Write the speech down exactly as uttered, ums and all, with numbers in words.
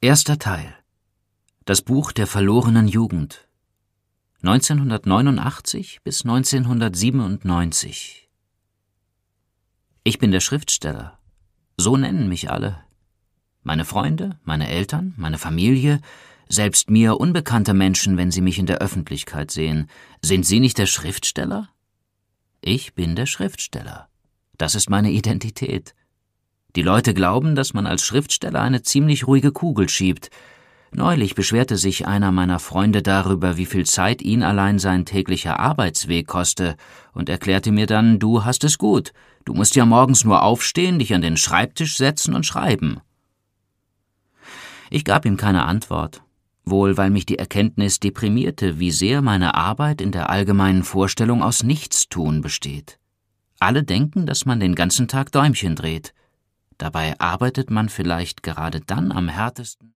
Erster Teil. Das Buch der verlorenen Jugend. neunzehnhundertneunundachtzig bis neunzehnhundertsiebenundneunzig. Ich bin der Schriftsteller. So nennen mich alle. Meine Freunde, meine Eltern, meine Familie, selbst mir unbekannte Menschen, wenn sie mich in der Öffentlichkeit sehen. Sind Sie nicht der Schriftsteller? Ich bin der Schriftsteller. Das ist meine Identität. Die Leute glauben, dass man als Schriftsteller eine ziemlich ruhige Kugel schiebt. Neulich beschwerte sich einer meiner Freunde darüber, wie viel Zeit ihn allein sein täglicher Arbeitsweg koste, und erklärte mir dann, du hast es gut, du musst ja morgens nur aufstehen, dich an den Schreibtisch setzen und schreiben. Ich gab ihm keine Antwort, wohl weil mich die Erkenntnis deprimierte, wie sehr meine Arbeit in der allgemeinen Vorstellung aus Nichtstun besteht. Alle denken, dass man den ganzen Tag Däumchen dreht. Dabei arbeitet man vielleicht gerade dann am härtesten.